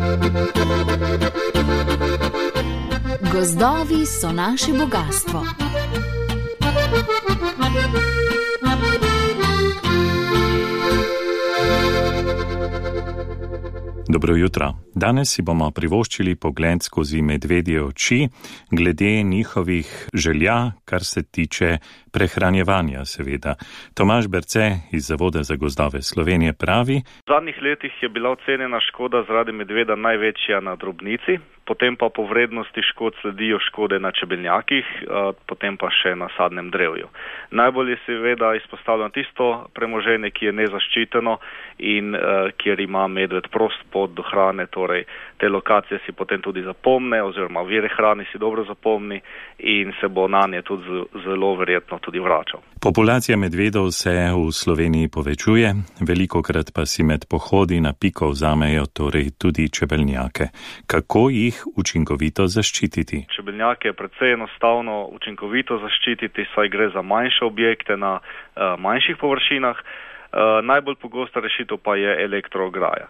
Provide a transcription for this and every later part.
Gozdovi so naše bogastvo. Dobro jutro. Danes si bomo privoščili pogled skozi medvedje oči glede njihovih želja, kar se tiče prehranjevanja, seveda. Tomaž Berce iz Zavoda za gozdove Slovenije pravi: V zadnjih letih je bila ocenjena škoda zaradi medveda največja na drobnici, potem pa po vrednosti škod sledijo škode na čebelnjakih, potem pa še na sadnem drevju. Najbolj je seveda izpostavljeno tisto premoženje, ki je nezaščiteno in kjer ima medved prost pot do hrane, torej te lokacije si potem tudi zapomne oziroma vire hrane si dobro zapomni in se bo na nje tudi zelo verjetno tudi vračal. Populacija medvedov se v Sloveniji povečuje, velikokrat pa si med pohodi na piko vzamejo torej tudi čebelnjake. Kako jih učinkovito zaščititi? Čebelnjake je precej enostavno učinkovito zaščititi, saj gre za manjše objekte na manjših površinah. Najbolj pogosta rešitev pa je elektroograja.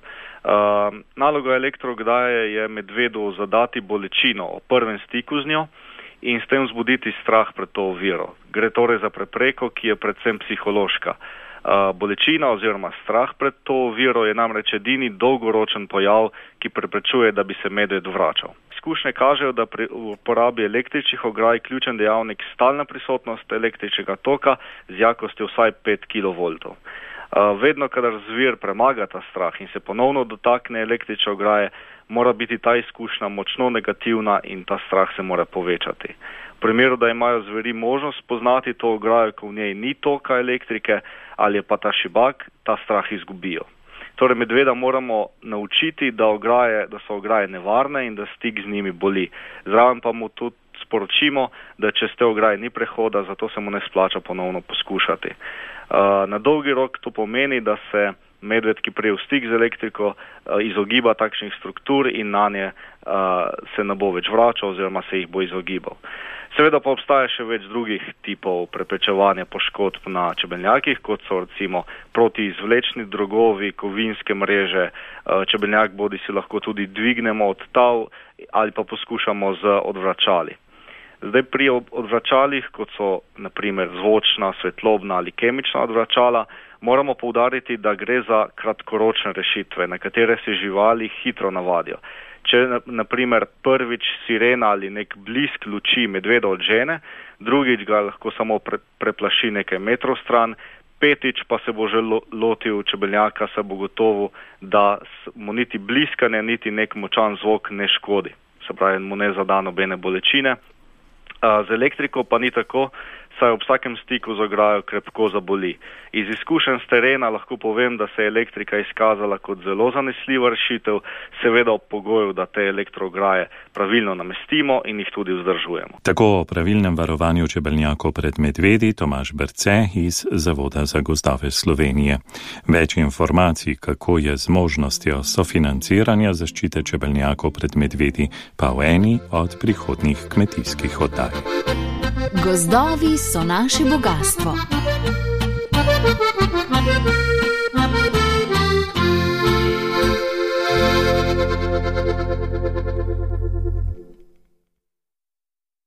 Naloga elektroograje je medvedu zadati bolečino o prvem stiku z njo in s tem vzbuditi strah pred to oviro. Gre torej za prepreko, ki je predvsem psihološka. Bolečina oziroma strah pred to oviro je namreč edini dolgoročen pojav, ki preprečuje, da bi se medved vračal. Izkušnje kažejo, da pri uporabi električnih ograj ključen dejavnik stalna prisotnost električnega toka z jakostjo vsaj 5 kV. Vedno, kadar zvir premaga ta strah in se ponovno dotakne električne ograje, mora biti ta izkušnja močno negativna in ta strah se mora povečati. V primeru, da imajo zveri možnost spoznati to ograjo, ko v njej ni toka elektrike ali je pa ta šibak, ta strah izgubijo. Torej medveda moramo naučiti, da so ograje nevarne in da stik z njimi boli. Zraven pa mu tudi sporočimo, da čez te ograje ni prehoda, zato se mu ne splača ponovno poskušati. Na dolgi rok to pomeni, da se medved, ki prije v stik z elektriko, izogiba takšnih struktur in na nje se ne bo več vračal oziroma se jih bo izogibal. Seveda pa obstaja še več drugih tipov preprečevanja poškodb na čebelnjakih, kot so recimo protiizvlečni drogovi, kovinske mreže, čebelnjak bodi si lahko tudi dvignemo od tal ali pa poskušamo z odvračali. Zdaj pri odvračalih, kot so na primer zvočna, svetlobna ali kemična odvračala, moramo poudariti, da gre za kratkoročne rešitve, na katere se živali hitro navadijo. Če na primer prvič sirena ali nek blisk luči medveda odžene, drugič ga lahko samo preplaši nekaj metrov stran, petič pa se bo že lotil čebelnjaka, se bo gotovo, da mu niti bliskanje, niti nek močan zvok ne škodi. Se pravi, mu ne zada nobene bolečine. Z elektriko pa ni tako, saj ob vsakem stiku z ograjo krepko zaboli. Iz izkušenj s terena lahko povem, da se je elektrika izkazala kot zelo zanesljiva rešitev, seveda ob pogoju, da te elektroograje pravilno namestimo in jih tudi vzdržujemo. Tako o pravilnem varovanju čebelnjakov pred medvedi Tomaž Berce iz Zavoda za gozdove Slovenije. Več informacij, kako je z možnostjo sofinanciranja zaščite čebelnjakov pred medvedi, pa v eni od prihodnjih kmetijskih oddaj. Gozdovi so naše bogastvo.